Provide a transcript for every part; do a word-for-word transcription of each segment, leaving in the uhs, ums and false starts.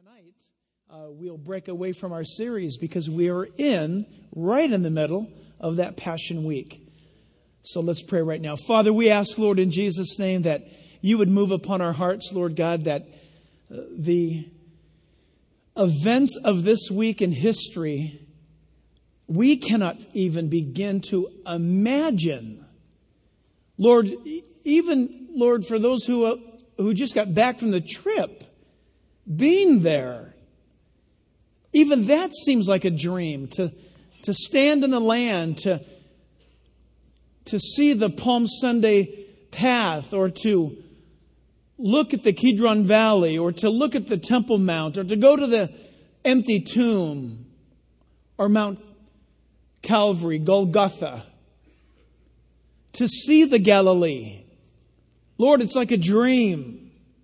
Tonight, uh, we'll break away from our series because we are in, right in the middle of that Passion Week. So let's pray right now. Father, we ask, Lord, in Jesus' name, that you would move upon our hearts, Lord God, that uh, the events of this week in history, we cannot even begin to imagine. Lord, even, Lord, for those who, uh, who just got back from the trip, being there, even that seems like a dream. To, to stand in the land, to, to see the Palm Sunday path, or to look at the Kidron Valley, or to look at the Temple Mount, or to go to the empty tomb, or Mount Calvary, Golgotha, to see the Galilee. Lord, it's like a dream.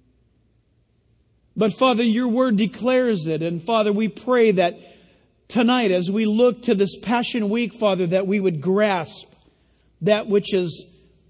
But Father, your word declares it. And Father, we pray that tonight as we look to this Passion Week, Father, that we would grasp that which is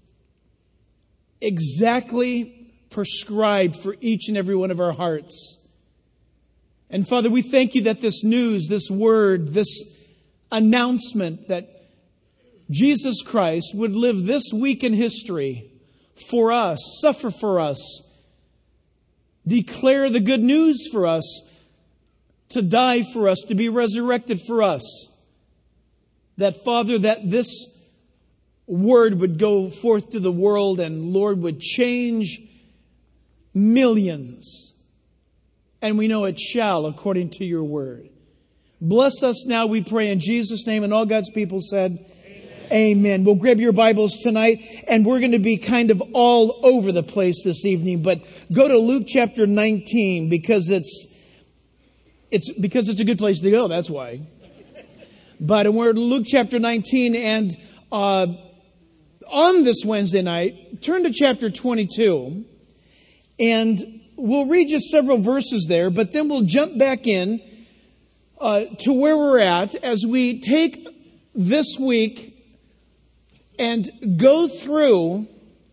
exactly prescribed for each and every one of our hearts. And Father, we thank you that this news, this word, this announcement that Jesus Christ would live this week in history for us, suffer for us, declare the good news for us, to die for us, to be resurrected for us. That, Father, that this word would go forth to the world and, Lord, would change millions. And we know it shall, according to your word. Bless us now, we pray, in Jesus' name. And all God's people said, Amen. We'll grab your Bibles tonight, and we're going to be kind of all over the place this evening. But go to Luke chapter nineteen because it's it's because it's a good place to go. That's why. But we're in Luke chapter nineteen, and uh, on this Wednesday night, turn to chapter twenty-two, and we'll read just several verses there. But then we'll jump back in uh, to where we're at as we take this week and go through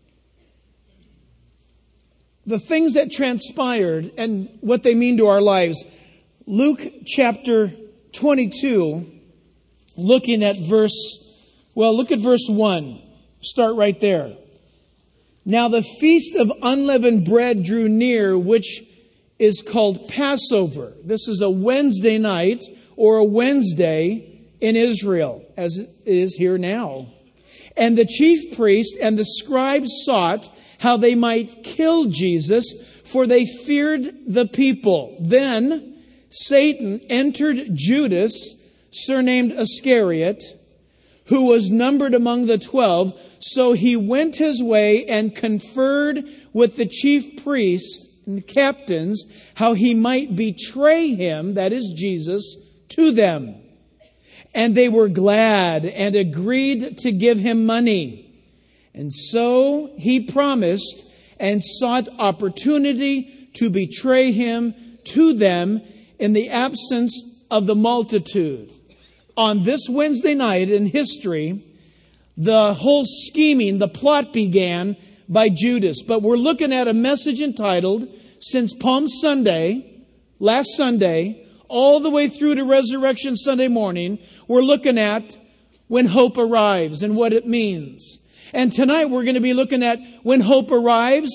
the things that transpired and what they mean to our lives. Luke chapter twenty-two, looking at verse, well, look at verse one. Start right there. Now the feast of unleavened bread drew near, which is called Passover. This is a Wednesday night or a Wednesday in Israel, as it is here now. And the chief priest and the scribes sought how they might kill Jesus, for they feared the people. Then Satan entered Judas, surnamed Iscariot, who was numbered among the twelve. So he went his way and conferred with the chief priests and captains how he might betray him, that is Jesus, to them. And they were glad and agreed to give him money. And so he promised and sought opportunity to betray him to them in the absence of the multitude. On this Wednesday night in history, the whole scheming, the plot began by Judas. But we're looking at a message entitled, since Palm Sunday, last Sunday, all the way through to Resurrection Sunday morning, we're looking at when hope arrives and what it means. And tonight we're going to be looking at when hope arrives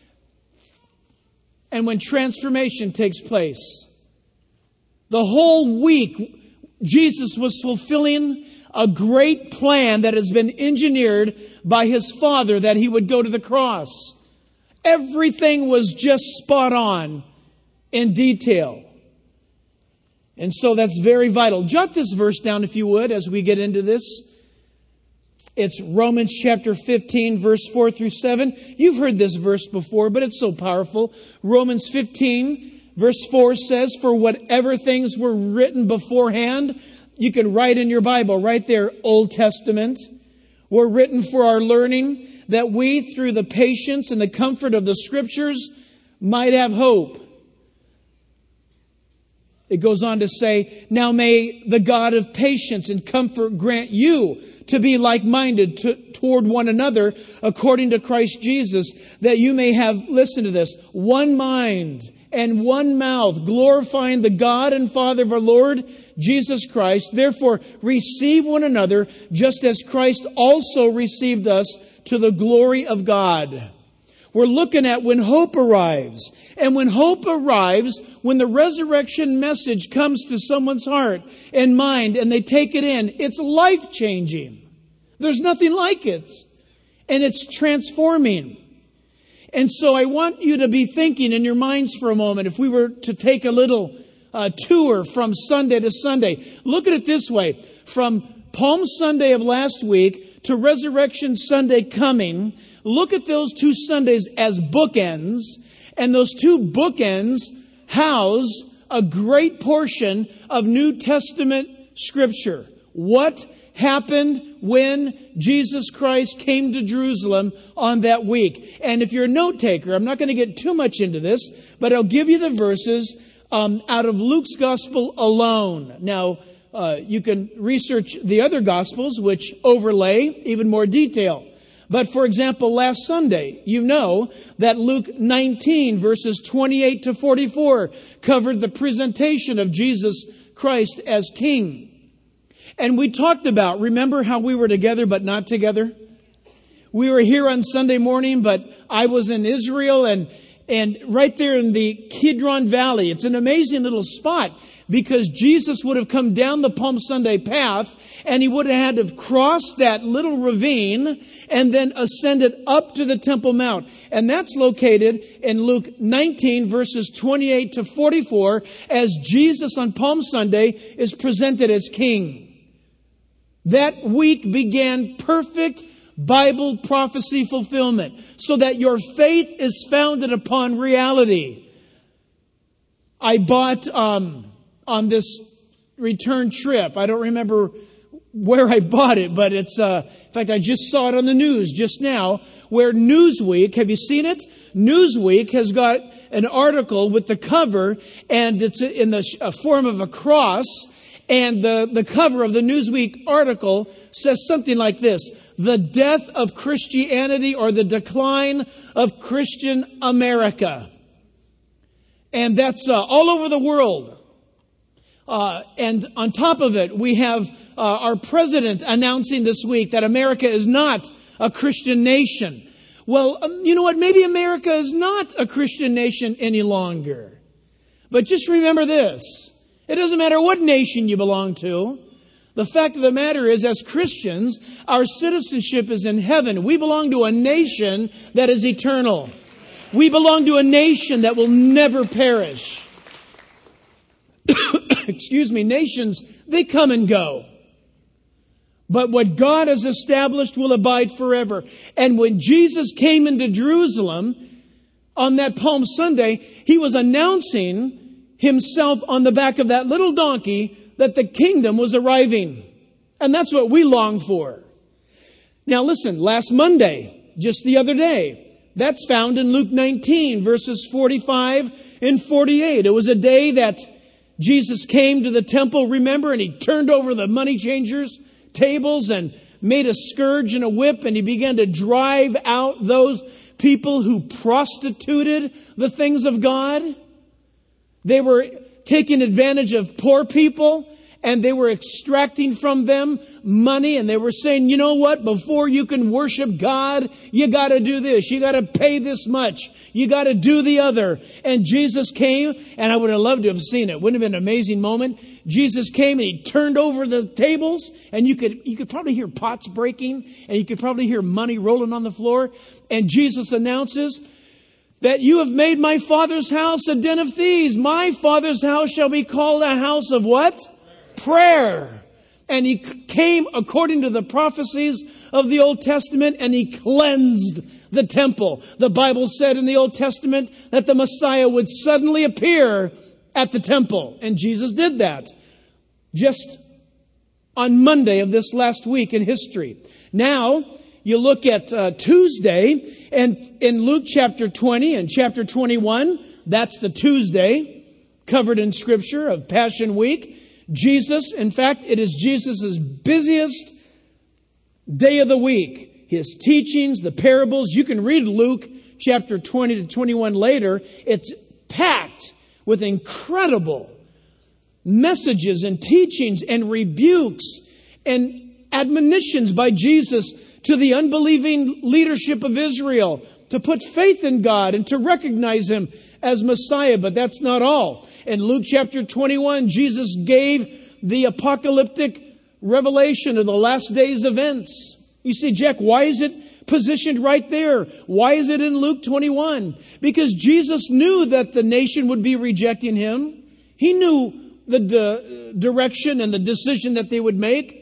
and when transformation takes place. The whole week, Jesus was fulfilling a great plan that has been engineered by his Father, that he would go to the cross. Everything was just spot on in detail. And so that's very vital. Jot this verse down if you would as we get into this. It's Romans chapter fifteen, verse four through seven. You've heard this verse before, but it's so powerful. Romans fifteen, verse four says, for whatever things were written beforehand, you can write in your Bible right there, Old Testament, were written for our learning, that we, through the patience and the comfort of the Scriptures, might have hope. It goes on to say, now may the God of patience and comfort grant you to be like-minded to, toward one another according to Christ Jesus, that you may have, listen to this, one mind and one mouth, glorifying the God and Father of our Lord Jesus Christ. Therefore, receive one another, just as Christ also received us to the glory of God. We're looking at when hope arrives. And when hope arrives, when the resurrection message comes to someone's heart and mind and they take it in, it's life-changing. There's nothing like it. And it's transforming. And so I want you to be thinking in your minds for a moment, if we were to take a little uh, tour from Sunday to Sunday. Look at it this way. From Palm Sunday of last week to Resurrection Sunday coming, look at those two Sundays as bookends. And those two bookends house a great portion of New Testament Scripture. What happened when Jesus Christ came to Jerusalem on that week? And if you're a note taker, I'm not going to get too much into this, but I'll give you the verses um, out of Luke's Gospel alone. Now, uh, you can research the other Gospels, which overlay even more detail. But for example, last Sunday, you know that Luke nineteen, verses twenty-eight to forty-four, covered the presentation of Jesus Christ as King. And we talked about, remember how we were together but not together? We were here on Sunday morning, but I was in Israel and and right there in the Kidron Valley. It's an amazing little spot because Jesus would have come down the Palm Sunday path and he would have had to have crossed that little ravine and then ascended up to the Temple Mount. And that's located in Luke nineteen, verses twenty-eight to forty-four, as Jesus on Palm Sunday is presented as King. That week began perfect Bible prophecy fulfillment, so that your faith is founded upon reality. I bought um, on this return trip, I don't remember where I bought it, but it's, uh, in fact, I just saw it on the news just now, where Newsweek, have you seen it? Newsweek has got an article with the cover, and it's in the form of a cross. And the, the cover of the Newsweek article says something like this: the death of Christianity, or the decline of Christian America. And that's uh, all over the world. Uh, and on top of it, we have uh, our president announcing this week that America is not a Christian nation. Well, um, you know what? Maybe America is not a Christian nation any longer. But just remember this. It doesn't matter what nation you belong to. The fact of the matter is, as Christians, our citizenship is in heaven. We belong to a nation that is eternal. We belong to a nation that will never perish. Excuse me, nations, they come and go. But what God has established will abide forever. And when Jesus came into Jerusalem on that Palm Sunday, he was announcing himself on the back of that little donkey that the kingdom was arriving. And that's what we long for. Now listen, last Monday, just the other day, that's found in Luke nineteen, verses forty-five and forty-eight. It was a day that Jesus came to the temple, remember, and he turned over the money changers' tables and made a scourge and a whip, and he began to drive out those people who prostituted the things of God. They were taking advantage of poor people, and they were extracting from them money, and they were saying, you know what, before you can worship God, you got to do this. You got to pay this much. You got to do the other. And Jesus came, and I would have loved to have seen it. Wouldn't it have been an amazing moment? Jesus came and he turned over the tables, and you could you could probably hear pots breaking, and you could probably hear money rolling on the floor. And Jesus announces that you have made my Father's house a den of thieves. My Father's house shall be called a house of what? Prayer. And he came according to the prophecies of the Old Testament, and he cleansed the temple. The Bible said in the Old Testament that the Messiah would suddenly appear at the temple. And Jesus did that just on Monday of this last week in history. Now, you look at uh, Tuesday, and in Luke chapter twenty and chapter twenty-one, that's the Tuesday covered in Scripture of Passion Week. Jesus, in fact, it is Jesus' busiest day of the week. His teachings, the parables, you can read Luke chapter twenty to twenty-one later. It's packed with incredible messages and teachings and rebukes and admonitions by Jesus to the unbelieving leadership of Israel to put faith in God and to recognize Him as Messiah. But that's not all. In Luke chapter twenty-one, Jesus gave the apocalyptic revelation of the last days events. You see, Jack, why is it positioned right there? Why is it in Luke twenty-one? Because Jesus knew that the nation would be rejecting Him. He knew the di- direction and the decision that they would make.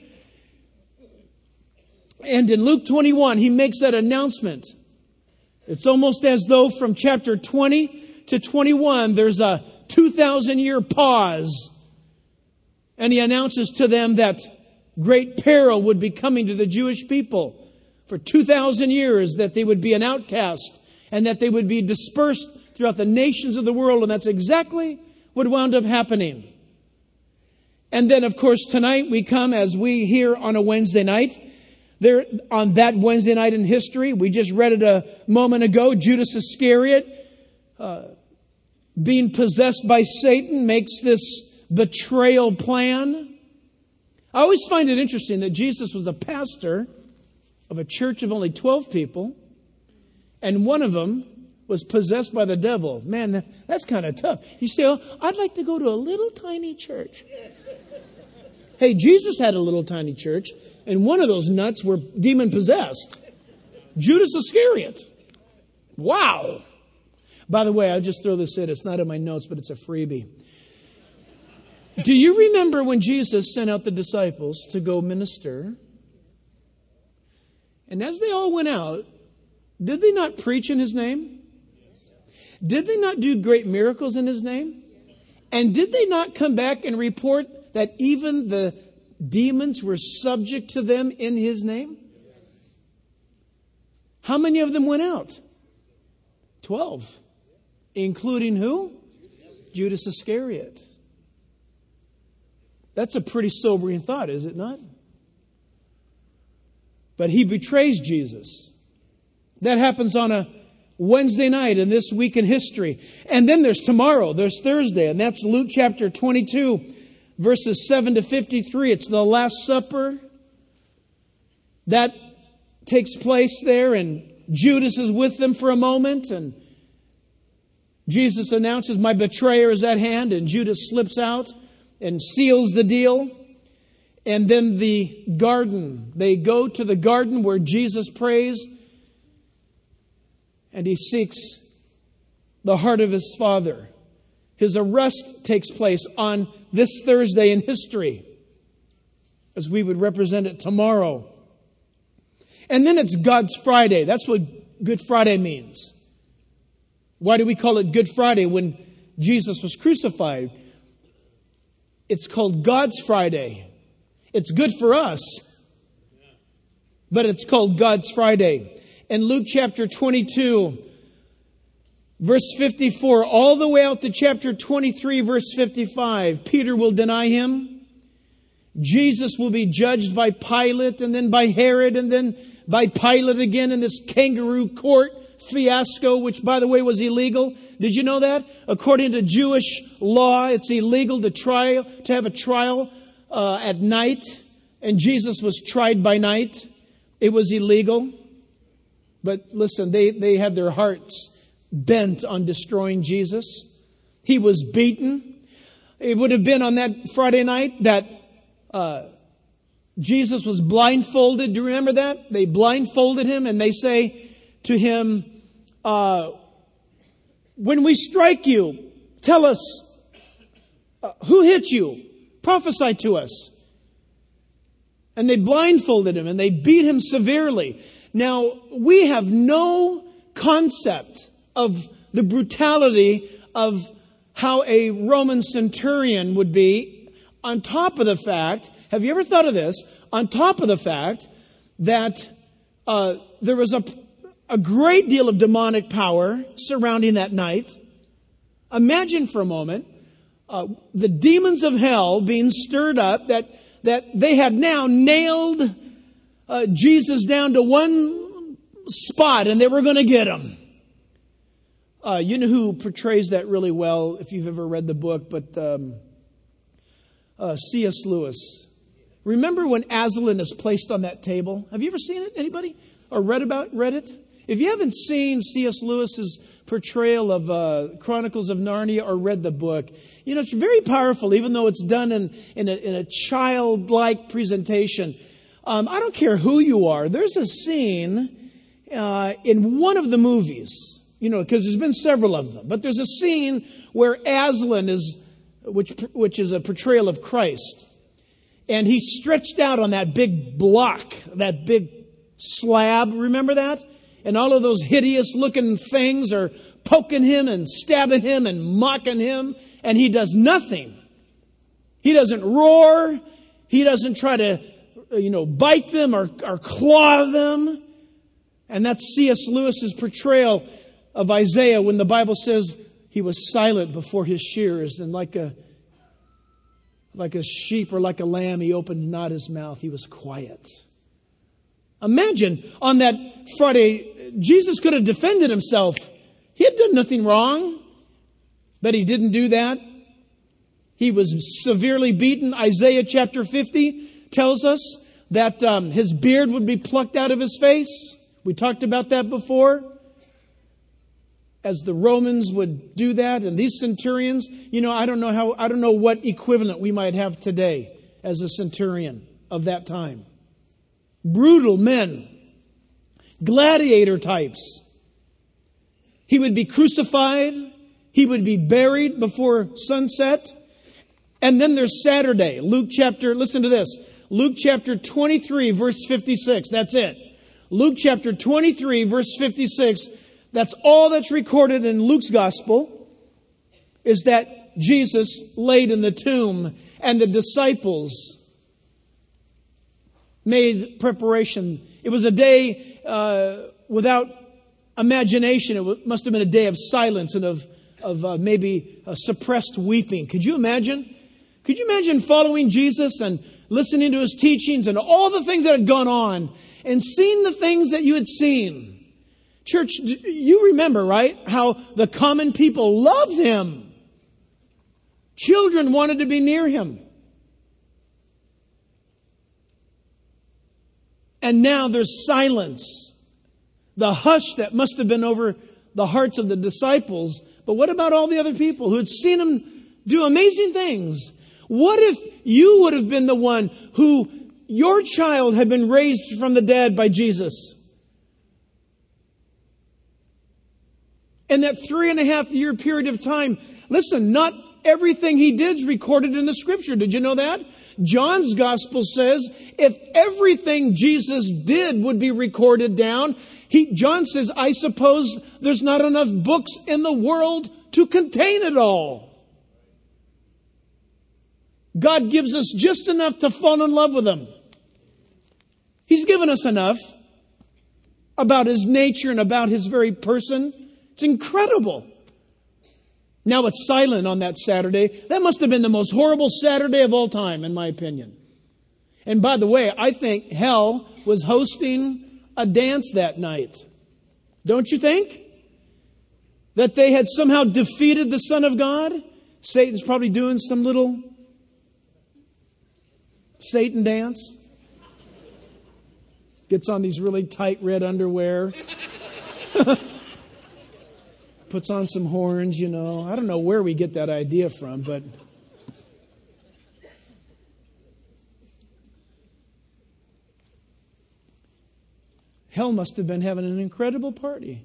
And in Luke twenty-one, He makes that announcement. It's almost as though from chapter twenty to twenty-one, there's a two thousand year pause. And He announces to them that great peril would be coming to the Jewish people for two thousand years, that they would be an outcast and that they would be dispersed throughout the nations of the world. And that's exactly what wound up happening. And then, of course, tonight we come as we hear on a Wednesday night. There, on that Wednesday night in history, we just read it a moment ago, Judas Iscariot, uh, being possessed by Satan, makes this betrayal plan. I always find it interesting that Jesus was a pastor of a church of only twelve people, and one of them was possessed by the devil. Man, that, that's kind of tough. You say, oh, I'd like to go to a little tiny church. Hey, Jesus had a little tiny church, and one of those nuts were demon-possessed. Judas Iscariot. Wow. By the way, I'll just throw this in. It's not in my notes, but it's a freebie. Do you remember when Jesus sent out the disciples to go minister? And as they all went out, did they not preach in His name? Did they not do great miracles in His name? And did they not come back and report that even the demons were subject to them in His name? How many of them went out? Twelve. Including who? Judas Iscariot. That's a pretty sobering thought, is it not? But he betrays Jesus. That happens on a Wednesday night in this week in history. And then there's tomorrow, there's Thursday, and that's Luke chapter twenty-two, verses seven to fifty-three. It's the Last Supper. That takes place there, and Judas is with them for a moment, and Jesus announces, my betrayer is at hand, and Judas slips out and seals the deal. And then the garden. They go to the garden where Jesus prays, and He seeks the heart of His Father. His arrest takes place on this Thursday in history, as we would represent it tomorrow. And then it's God's Friday. That's what Good Friday means. Why do we call it Good Friday when Jesus was crucified? It's called God's Friday. It's good for us, but it's called God's Friday. In Luke chapter twenty-two, verse fifty-four, all the way out to chapter twenty-three, verse fifty-five, Peter will deny Him. Jesus will be judged by Pilate, and then by Herod, and then by Pilate again in this kangaroo court fiasco, which, by the way, was illegal. Did you know that? According to Jewish law, it's illegal to try to have a trial uh, at night, and Jesus was tried by night. It was illegal. But listen, they, they had their hearts bent on destroying Jesus. He was beaten. It would have been on that Friday night that uh, Jesus was blindfolded. Do you remember that? They blindfolded Him, and they say to Him, uh, when we strike you, tell us, uh, who hit you? Prophesy to us. And they blindfolded Him, and they beat Him severely. Now, we have no concept of the brutality of how a Roman centurion would be, on top of the fact, have you ever thought of this? On top of the fact that uh, there was a, a great deal of demonic power surrounding that night. Imagine for a moment uh, the demons of hell being stirred up, that, that they had now nailed uh, Jesus down to one spot, and they were going to get Him. Uh, you know who portrays that really well, if you've ever read the book, but um, uh, C S Lewis. Remember when Aslan is placed on that table? Have you ever seen it, anybody? Or read about read it? If you haven't seen C S Lewis's portrayal of uh, Chronicles of Narnia or read the book, you know, it's very powerful, even though it's done in, in, a, in a childlike presentation. Um, I don't care who you are. There's a scene uh, in one of the movies, you know, because there's been several of them. But there's a scene where Aslan is, which which is a portrayal of Christ. And he's stretched out on that big block, that big slab. Remember that? And all of those hideous looking things are poking him and stabbing him and mocking him. And he does nothing. He doesn't roar. He doesn't try to, you know, bite them or, or claw them. And that's C S Lewis's portrayal of Isaiah when the Bible says he was silent before his shearers, and like a like a sheep or like a lamb, he opened not his mouth. He was quiet. Imagine on that Friday, Jesus could have defended himself. He had done nothing wrong, but he didn't do that. He was severely beaten. Isaiah chapter fifty tells us that um, his beard would be plucked out of his face. We talked about that before. As the Romans would do that, and these centurions, you know, I don't know how, I don't know what equivalent we might have today as a centurion of that time. Brutal men, gladiator types. He would be crucified. He would be buried before sunset. And then there's Saturday. Luke chapter, listen to this. Luke chapter twenty-three, verse fifty-six. That's it. Luke chapter twenty-three, verse fifty-six. That's all that's recorded in Luke's gospel, is that Jesus laid in the tomb and the disciples made preparation. It was a day uh, without imagination. It must have been a day of silence and of, of uh, maybe uh, suppressed weeping. Could you imagine? Could you imagine following Jesus and listening to his teachings and all the things that had gone on and seeing the things that you had seen? Church, you remember, right, how the common people loved him. Children wanted to be near him. And now there's silence. The hush that must have been over the hearts of the disciples. But what about all the other people who had seen him do amazing things? What if you would have been the one who, your child had been raised from the dead by Jesus? In that three and a half year period of time, listen, not everything he did is recorded in the scripture. Did you know that? John's gospel says if everything Jesus did would be recorded down, he, John says, I suppose there's not enough books in the world to contain it all. God gives us just enough to fall in love with him. He's given us enough about his nature and about his very person. It's incredible. Now it's silent on that Saturday. That must have been the most horrible Saturday of all time, in my opinion. And by the way, I think hell was hosting a dance that night. Don't you think? That they had somehow defeated the Son of God? Satan's probably doing some little Satan dance. Gets on these really tight red underwear. Puts on some horns, you know. I don't know where we get that idea from, but hell must have been having an incredible party.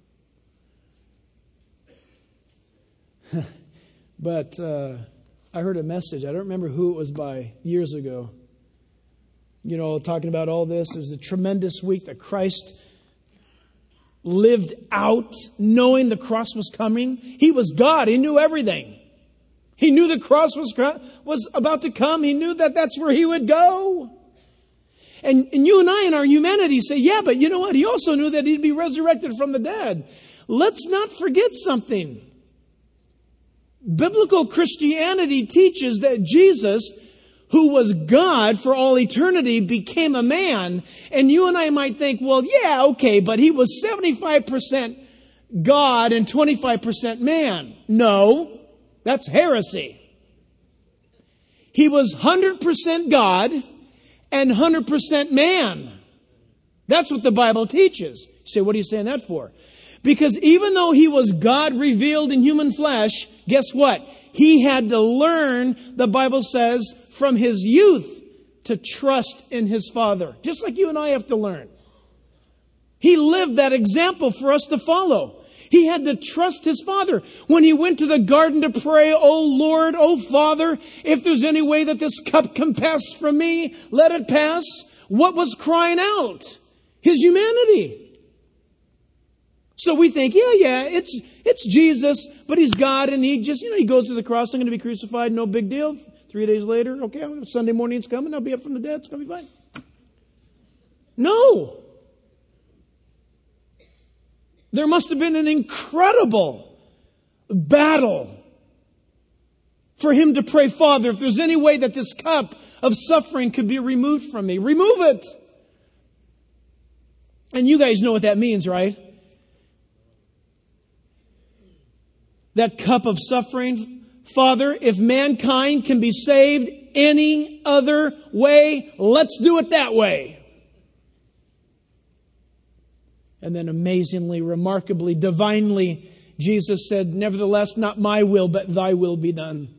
But uh, I heard a message. I don't remember who it was by years ago. You know, talking about all this. It was a tremendous week that Christ lived out knowing the cross was coming. He was God. He knew everything. He knew the cross was, was about to come. He knew that that's where he would go. And, and you and I in our humanity say, yeah, but you know what? He also knew that he'd be resurrected from the dead. Let's not forget something. Biblical Christianity teaches that Jesus, who was God for all eternity, became a man. And you and I might think, well, yeah, okay, but he was seventy-five percent God and twenty-five percent man. No, that's heresy. He was one hundred percent God and one hundred percent man. That's what the Bible teaches. You say, what are you saying that for? Because even though He was God revealed in human flesh, guess what? He had to learn, the Bible says, from His youth to trust in His Father. Just like you and I have to learn. He lived that example for us to follow. He had to trust His Father. When He went to the garden to pray, "Oh Lord, oh Father, if there's any way that this cup can pass from me, let it pass." What was crying out? His humanity. So we think, yeah, yeah, it's it's Jesus, but He's God, and He just, you know, He goes to the cross. I'm going to be crucified, no big deal. Three days later, okay, Sunday morning it's coming, I'll be up from the dead, it's going to be fine. No. There must have been an incredible battle for Him to pray, "Father, if there's any way that this cup of suffering could be removed from me, remove it." And you guys know what that means, right? That cup of suffering. "Father, if mankind can be saved any other way, let's do it that way." And then amazingly, remarkably, divinely, Jesus said, "Nevertheless, not my will, but thy will be done."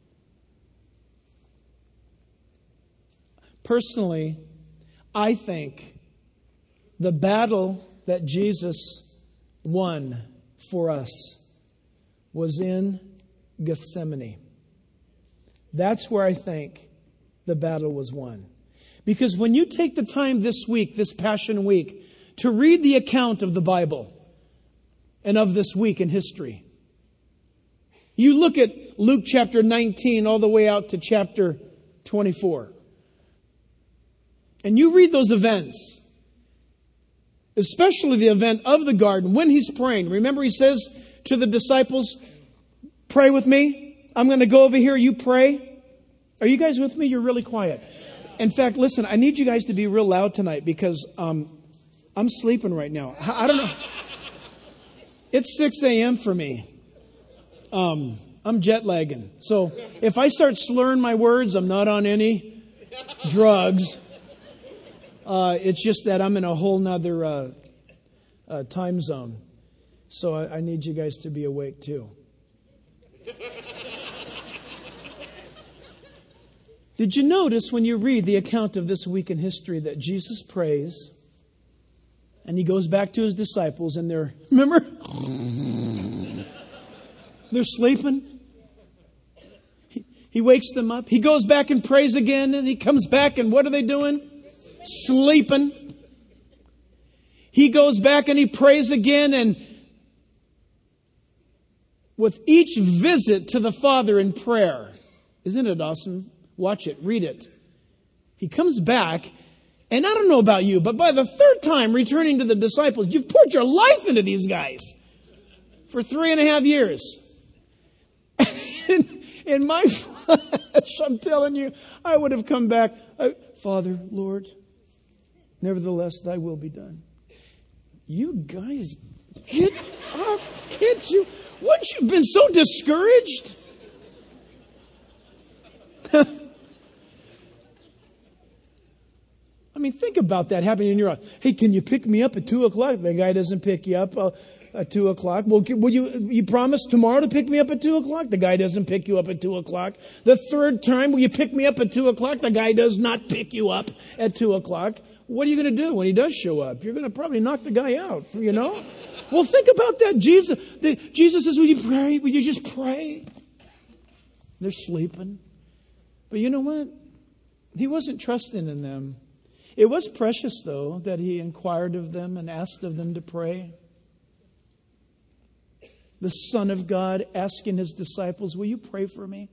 Personally, I think the battle that Jesus won for us was in Gethsemane. That's where I think the battle was won. Because when you take the time this week, this Passion Week, to read the account of the Bible and of this week in history, you look at Luke chapter nineteen all the way out to chapter twenty-four. And you read those events, especially the event of the garden when He's praying. Remember, He says to the disciples, "Pray with me. I'm going to go over here. You pray." Are you guys with me? You're really quiet. In fact, listen, I need you guys to be real loud tonight because um, I'm sleeping right now. I don't know. It's six a.m. for me. Um, I'm jet lagging. So if I start slurring my words, I'm not on any drugs. Uh, it's just that I'm in a whole nother uh, uh, time zone. So I, I need you guys to be awake too. Did you notice when you read the account of this week in history that Jesus prays and He goes back to His disciples and they're, remember? They're sleeping. He, he wakes them up. He goes back and prays again and He comes back and what are they doing? Sleeping. He goes back and He prays again, and with each visit to the Father in prayer, isn't it awesome? Watch it, read it. He comes back, and I don't know about you, but by the third time returning to the disciples, you've poured your life into these guys for three and a half years. in, in my flesh, I'm telling you, I would have come back, I, "Father, Lord, nevertheless, thy will be done." You guys, get up, can't you? Wouldn't you have been so discouraged? I mean, think about that happening in your life. "Hey, can you pick me up at two o'clock? The guy doesn't pick you up uh, at two o'clock. Well, will you, you promise tomorrow to pick me up at two o'clock? The guy doesn't pick you up at two o'clock. The third time, will you pick me up at two o'clock? The guy does not pick you up at two o'clock. What are you going to do when he does show up? You're going to probably knock the guy out, you know? Well, think about that. Jesus, the, Jesus says, "Will you pray? Will you just pray?" They're sleeping. But you know what? He wasn't trusting in them. It was precious, though, that He inquired of them and asked of them to pray. The Son of God asking His disciples, "Will you pray for me?"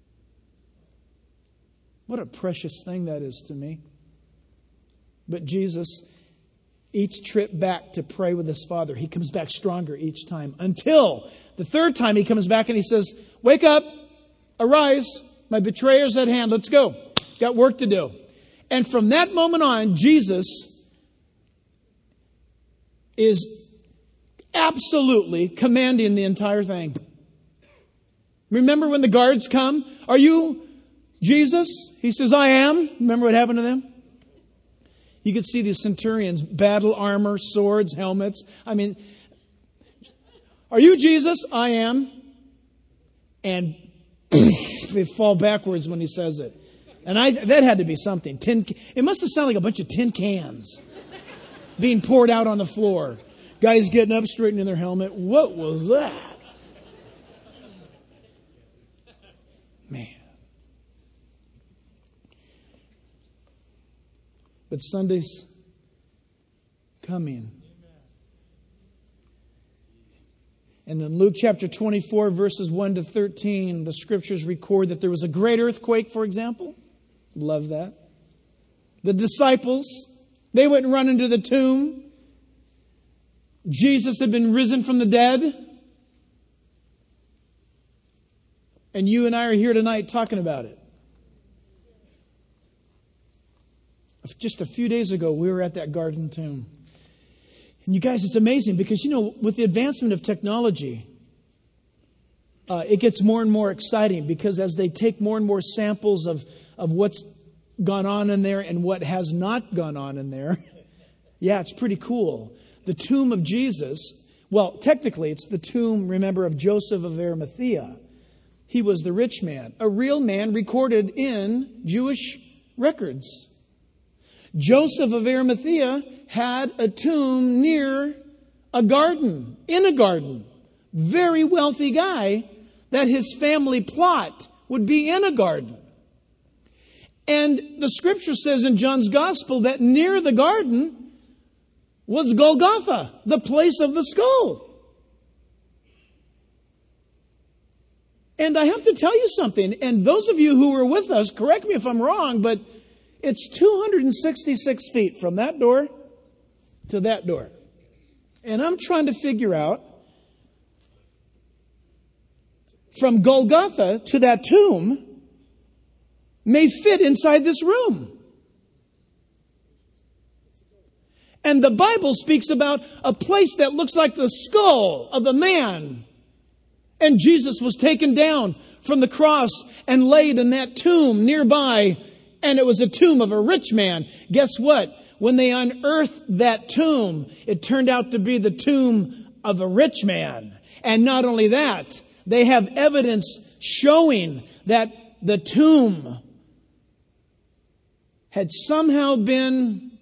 What a precious thing that is to me. But Jesus, each trip back to pray with His Father, He comes back stronger each time. Until the third time He comes back and He says, "Wake up, arise, my betrayer's at hand, let's go. Got work to do." And from that moment on, Jesus is absolutely commanding the entire thing. Remember when the guards come? Are you Jesus? He says, I am. Remember what happened to them? You could see these centurions, battle armor, swords, helmets. I mean, are you Jesus? I am. And they fall backwards when he says it. And I that had to be something. Tin, it must have sounded like a bunch of tin cans being poured out on the floor. Guys getting up, straightening their helmet. What was that? Man. But Sunday's coming. And in Luke chapter twenty-four, verses one to thirteen, the scriptures record that there was a great earthquake, for example. Love that. The disciples, they went and run into the tomb. Jesus had been risen from the dead. And you and I are here tonight talking about it. Just a few days ago, we were at that garden tomb. And you guys, it's amazing because, you know, with the advancement of technology, uh, it gets more and more exciting because as they take more and more samples of, of what's gone on in there and what has not gone on in there, yeah, it's pretty cool. The tomb of Jesus, well, technically it's the tomb, remember, of Joseph of Arimathea. He was the rich man, a real man recorded in Jewish records. Joseph of Arimathea had a tomb near a garden, in a garden. Very wealthy guy that his family plot would be in a garden. And the scripture says in John's gospel that near the garden was Golgotha, the place of the skull. And I have to tell you something, and those of you who were with us, correct me if I'm wrong, but it's two hundred sixty-six feet from that door to that door. And I'm trying to figure out from Golgotha to that tomb may fit inside this room. And the Bible speaks about a place that looks like the skull of a man. And Jesus was taken down from the cross and laid in that tomb nearby. And it was a tomb of a rich man. Guess what? When they unearthed that tomb, it turned out to be the tomb of a rich man. And not only that, they have evidence showing that the tomb had somehow been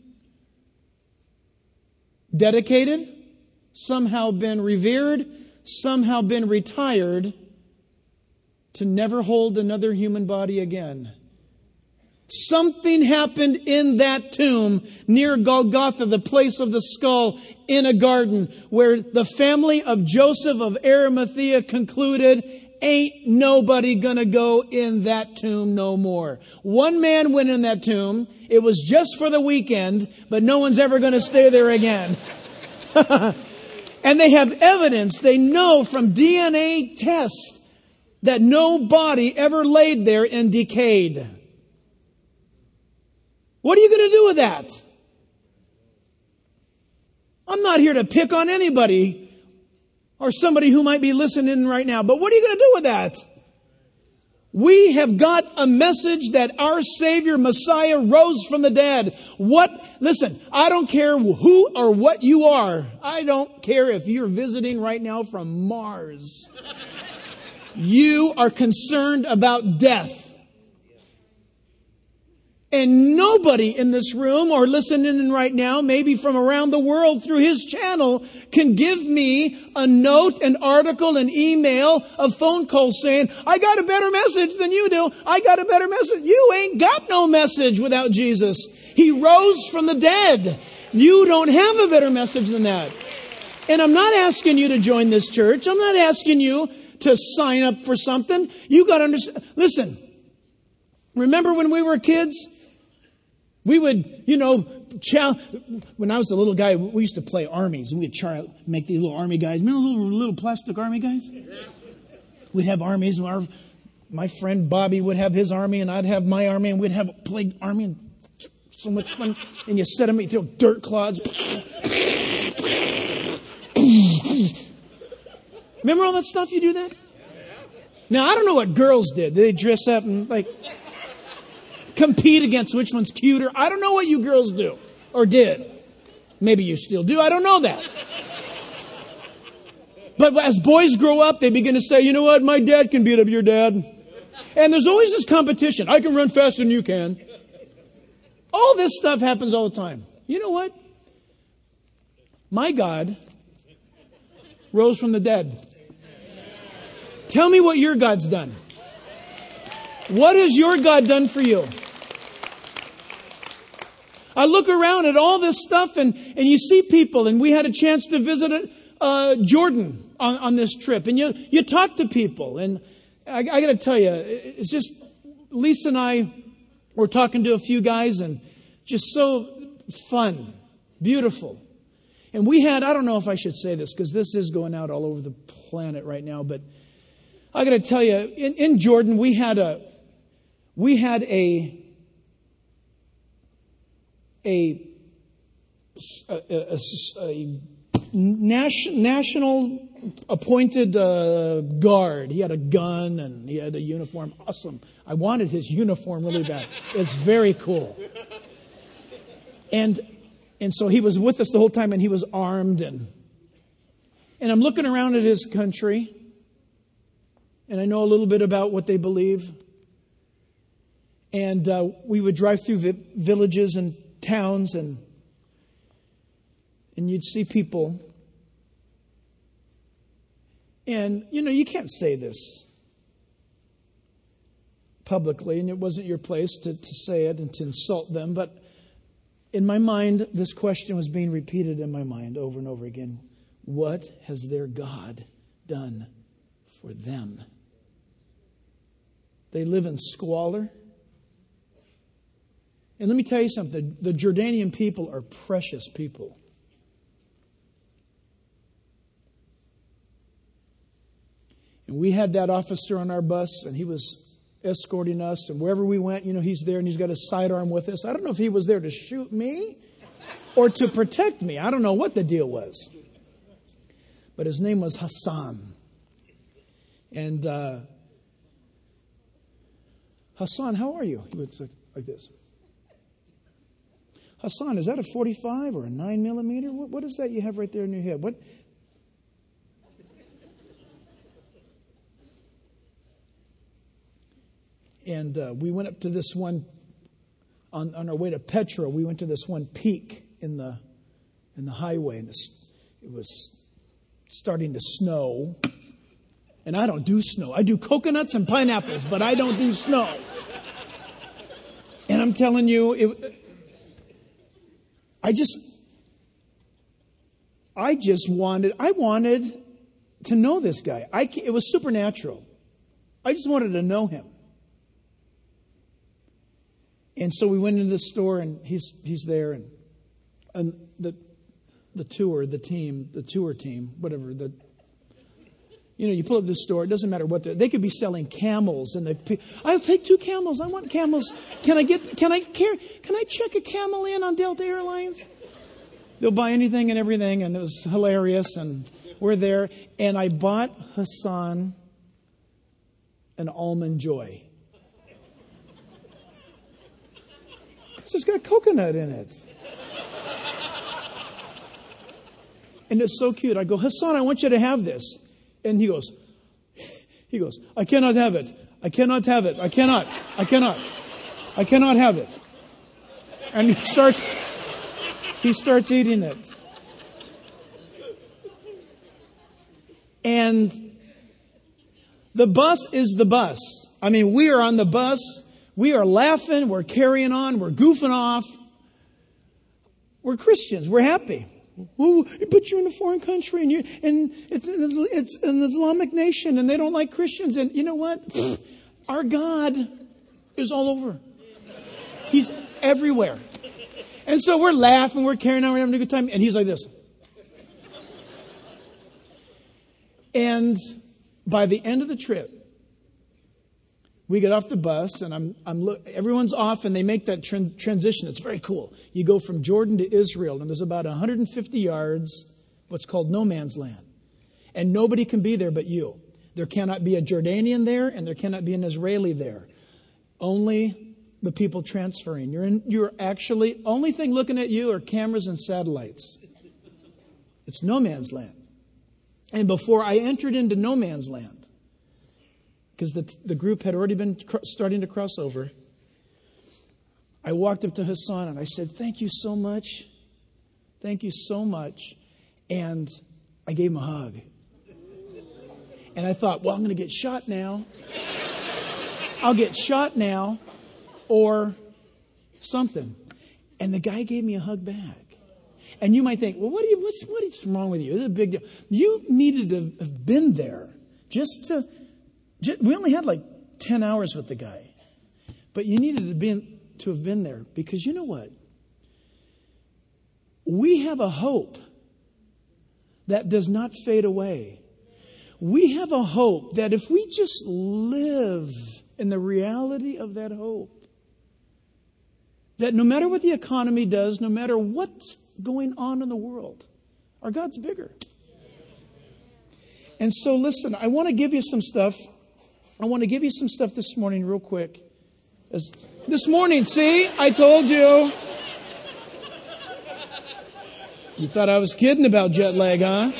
dedicated, somehow been revered, somehow been retired to never hold another human body again. Something happened in that tomb near Golgotha, the place of the skull, in a garden where the family of Joseph of Arimathea concluded, ain't nobody gonna go in that tomb no more. One man went in that tomb. It was just for the weekend, but no one's ever gonna stay there again. And they have evidence, they know from D N A tests that no body ever laid there and decayed. What are you going to do with that? I'm not here to pick on anybody or somebody who might be listening right now, but what are you going to do with that? We have got a message that our Savior, Messiah, rose from the dead. What? Listen, I don't care who or what you are. I don't care if you're visiting right now from Mars. You are concerned about death. And nobody in this room or listening right now, maybe from around the world through his channel, can give me a note, an article, an email, a phone call saying, I got a better message than you do. I got a better message. You ain't got no message without Jesus. He rose from the dead. You don't have a better message than that. And I'm not asking you to join this church. I'm not asking you to sign up for something. You got to understand. Listen, remember when we were kids? We would, you know, chow- when I was a little guy, we used to play armies. We'd try to make these little army guys. Remember those little, little plastic army guys? We'd have armies. And our, my friend Bobby would have his army, and I'd have my army, and we'd have a plague army. And so much fun. And you set them, you throw dirt clods. Remember all that stuff? You do that? Now, I don't know what girls did. They dress up and like compete against which one's cuter. I don't know what you girls do or did. Maybe you still do. I don't know that. But as boys grow up, they begin to say, you know what? My dad can beat up your dad. And there's always this competition. I can run faster than you can. All this stuff happens all the time. You know what? My God rose from the dead. Tell me what your God's done. What has your God done for you? I look around at all this stuff and, and you see people, and we had a chance to visit uh, Jordan on, on this trip. And you, you talk to people, and I, I got to tell you, it's just, Lisa and I were talking to a few guys, and just so fun, beautiful. And we had, I don't know if I should say this, because this is going out all over the planet right now, but I got to tell you, in, in Jordan, we had a, we had a, a, a, a, a national, national appointed uh, guard. He had a gun and he had a uniform. Awesome. I wanted his uniform really bad. It's very cool. And and so he was with us the whole time, and he was armed. And and I'm looking around at his country, and I know a little bit about what they believe. And uh, we would drive through vi- villages and towns, and and you'd see people. And, you know, you can't say this publicly, and it wasn't your place to, to say it and to insult them. But in my mind, this question was being repeated in my mind over and over again. What has their God done for them? They live in squalor. And let me tell you something. The Jordanian people are precious people. And we had that officer on our bus, and he was escorting us. And wherever we went, you know, he's there, and he's got his sidearm with us. I don't know if he was there to shoot me or to protect me. I don't know what the deal was. But his name was Hassan. And uh, Hassan, how are you? He was like, like this. Hassan, is that a forty-five or a nine millimeter? What, what is that you have right there in your head? What? And uh, we went up to this one, on, on our way to Petra, we went to this one peak in the in the highway, and it was starting to snow. And I don't do snow. I do coconuts and pineapples, but I don't do snow. And I'm telling you, it, I just, I just wanted, I wanted to know this guy. I, it was supernatural. I just wanted to know him. And so we went into the store, and he's he's there, and and the the tour, the team, the tour team, whatever the. You know, you pull up this store. It doesn't matter what they're. They could be selling camels, and they. I'll take two camels. I want camels. Can I get? Can I carry? Can I check a camel in on Delta Airlines? They'll buy anything and everything, and it was hilarious. And we're there, and I bought Hassan an Almond Joy. It's got coconut in it. And it's so cute. I go, Hassan, I want you to have this. And he goes, he goes, I cannot have it. I cannot have it. I cannot. I cannot. I cannot have it. And he starts, he starts eating it. And the bus is the bus. I mean, we are on the bus. We are laughing, we're carrying on, we're goofing off. We're Christians, we're happy. Ooh, but you're in a foreign country, and you and it's, it's an Islamic nation, and they don't like Christians. And you know what? Our God is all over. He's everywhere. And so we're laughing, we're carrying on, we're having a good time, and he's like this. And by the end of the trip, we get off the bus, and I'm, I'm look, everyone's off, and they make that tran- transition. It's very cool. You go from Jordan to Israel, and there's about one hundred fifty yards, what's called no man's land. And nobody can be there but you. There cannot be a Jordanian there, and there cannot be an Israeli there. Only the people transferring. You're in, you're actually, only thing looking at you are cameras and satellites. It's no man's land. And before I entered into no man's land, because the, the group had already been cr- starting to cross over, I walked up to Hassan and I said, thank you so much. Thank you so much. And I gave him a hug. And I thought, well, I'm going to get shot now. I'll get shot now or something. And the guy gave me a hug back. And you might think, well, what, do you, what's, what is wrong with you? It's a big deal. You needed to have been there just to, just, we only had like ten hours with the guy. But you needed to, be, to have been there because you know what? We have a hope that does not fade away. We have a hope that if we just live in the reality of that hope, that no matter what the economy does, no matter what's going on in the world, our God's bigger. And so listen, I want to give you some stuff. I want to give you some stuff this morning real quick. As, this morning, see, I told you. You thought I was kidding about jet lag, huh?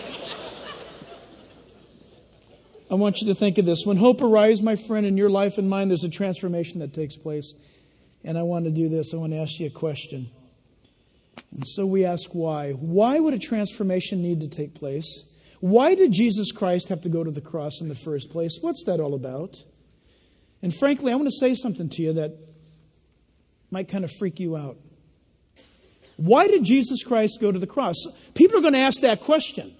I want you to think of this. When hope arrives, my friend, in your life and mine, there's a transformation that takes place. And I want to do this. I want to ask you a question. And so we ask why. Why would a transformation need to take place? Why did Jesus Christ have to go to the cross in the first place? What's that all about? And frankly, I want to say something to you that might kind of freak you out. Why did Jesus Christ go to the cross? People are going to ask that question.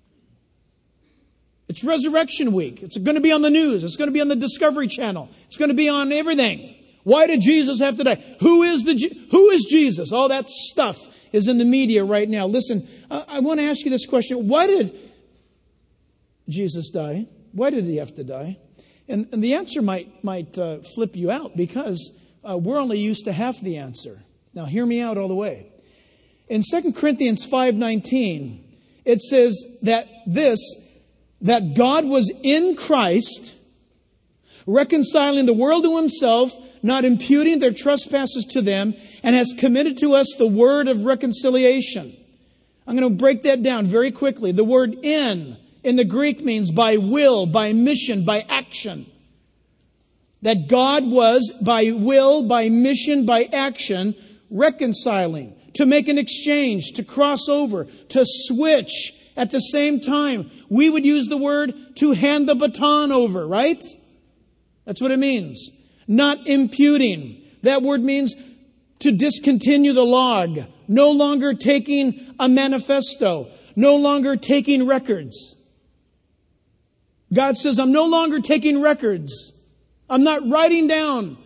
It's Resurrection Week. It's going to be on the news. It's going to be on the Discovery Channel. It's going to be on everything. Why did Jesus have to die? Who is the who is Jesus? All that stuff is in the media right now. Listen, uh, I want to ask you this question. Why did Jesus die? Why did he have to die? And, and the answer might might uh, flip you out because uh, we're only used to half the answer. Now, hear me out all the way. In Second Corinthians five nineteen, it says that this, that God was in Christ, reconciling the world to himself, not imputing their trespasses to them, and has committed to us the word of reconciliation. I'm going to break that down very quickly. The word in, in the Greek means by will, by mission, by action. That God was by will, by mission, by action, reconciling, to make an exchange, to cross over, to switch at the same time. We would use the word to hand the baton over, right? That's what it means. Not imputing. That word means to discontinue the log. No longer taking a manifesto. No longer taking records. God says, I'm no longer taking records. I'm not writing down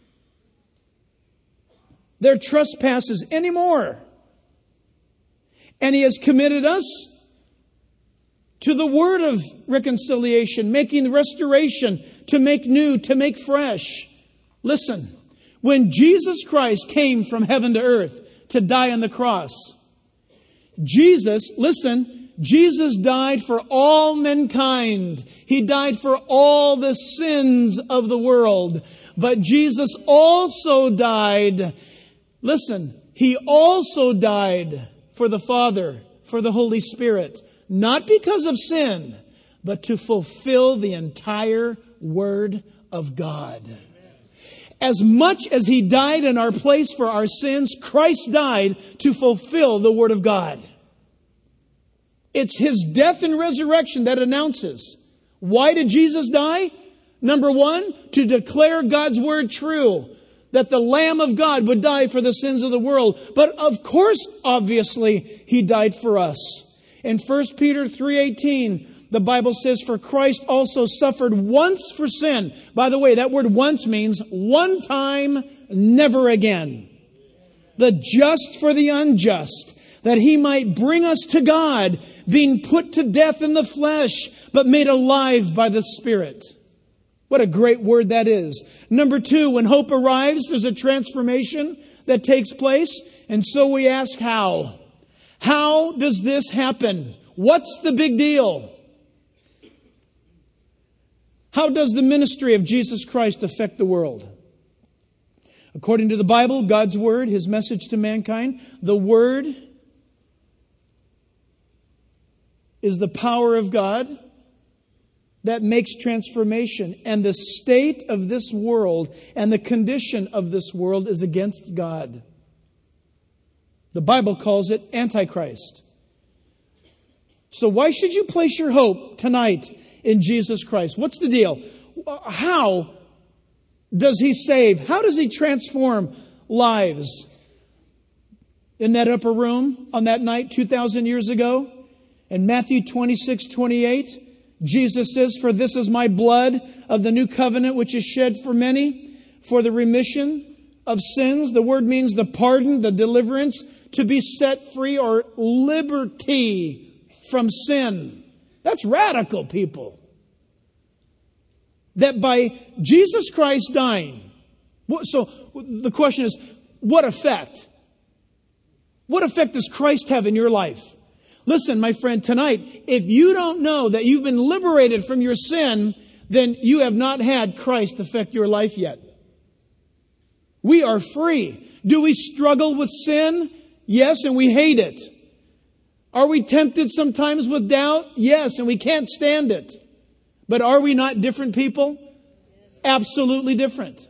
their trespasses anymore. And he has committed us to the word of reconciliation, making restoration, to make new, to make fresh. Listen, when Jesus Christ came from heaven to earth to die on the cross, Jesus, listen, Jesus died for all mankind. He died for all the sins of the world. But Jesus also died, listen, He also died for the Father, for the Holy Spirit. Not because of sin, but to fulfill the entire Word of God. As much as He died in our place for our sins, Christ died to fulfill the Word of God. It's His death and resurrection that announces. Why did Jesus die? Number one, to declare God's Word true. That the Lamb of God would die for the sins of the world. But of course, obviously, He died for us. In First Peter three eighteen, the Bible says, for Christ also suffered once for sin. By the way, that word once means one time, never again. The just for the unjust, that He might bring us to God, being put to death in the flesh, but made alive by the Spirit. What a great word that is. Number two, when hope arrives, there's a transformation that takes place. And so we ask how? How does this happen? What's the big deal? How does the ministry of Jesus Christ affect the world? According to the Bible, God's Word, His message to mankind, the Word is the power of God that makes transformation. And the state of this world and the condition of this world is against God. The Bible calls it Antichrist. So why should you place your hope tonight in Jesus Christ? What's the deal? How does He save? How does He transform lives? In that upper room on that night two thousand years ago, in Matthew twenty-six twenty-eight, Jesus says, "For this is my blood of the new covenant, which is shed for many, for the remission of sins." The word means the pardon, the deliverance, to be set free, or liberty from sin. That's radical, people. That by Jesus Christ dying, so the question is, what effect? What effect does Christ have in your life? Listen, my friend, tonight, if you don't know that you've been liberated from your sin, then you have not had Christ affect your life yet. We are free. Do we struggle with sin? Yes, and we hate it. Are we tempted sometimes with doubt? Yes, and we can't stand it. But are we not different people? Absolutely different.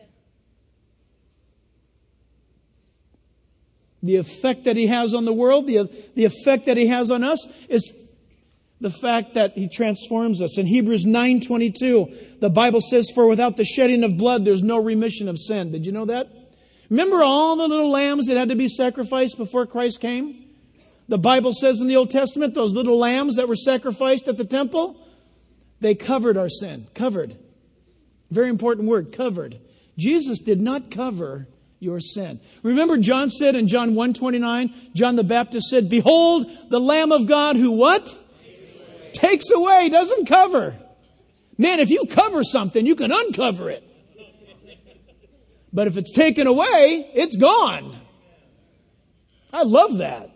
The effect that He has on the world, the, the effect that He has on us is the fact that He transforms us. In Hebrews nine twenty-two, the Bible says, "For without the shedding of blood, there's no remission of sin." Did you know that? Remember all the little lambs that had to be sacrificed before Christ came? The Bible says in the Old Testament, those little lambs that were sacrificed at the temple, they covered our sin. Covered. Very important word, covered. Jesus did not cover your sin. Remember, John said in John one twenty-nine, John the Baptist said, "Behold, the Lamb of God who" what? Takes away. Takes away, doesn't cover. Man, if you cover something, you can uncover it. But if it's taken away, it's gone. I love that.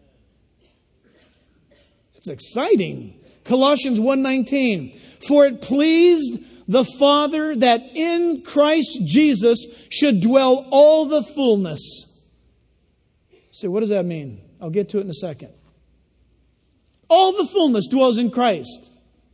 It's exciting. Colossians one nineteen, "For it pleased the Father that in Christ Jesus should dwell all the fullness." So what does that mean? I'll get to it in a second. All the fullness dwells in Christ.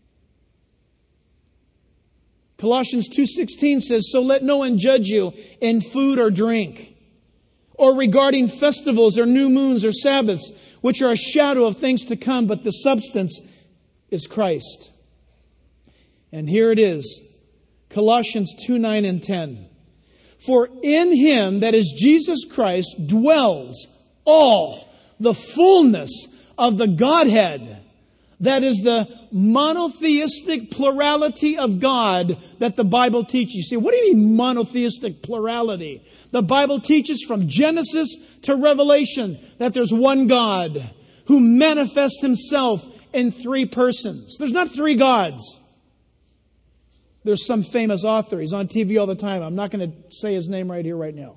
Colossians two sixteen says, "So let no one judge you in food or drink, or regarding festivals or new moons or Sabbaths, which are a shadow of things to come, but the substance is Christ." And here it is. Colossians two nine and ten. "For in Him," that is Jesus Christ, "dwells all the fullness of the Godhead." That is the monotheistic plurality of God that the Bible teaches. You say, what do you mean monotheistic plurality? The Bible teaches from Genesis to Revelation that there's one God who manifests Himself in three persons. There's not three gods. There's some famous author. He's on T V all the time. I'm not going to say his name right here, right now.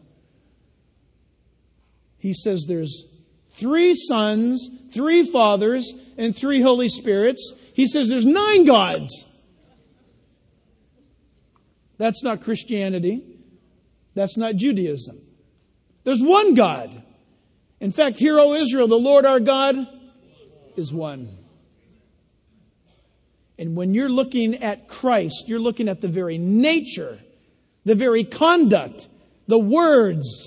He says there's three sons, three fathers, and three Holy Spirits. He says there's nine gods. That's not Christianity. That's not Judaism. There's one God. In fact, hear, O Israel, the Lord our God is one. And when you're looking at Christ, you're looking at the very nature, the very conduct, the words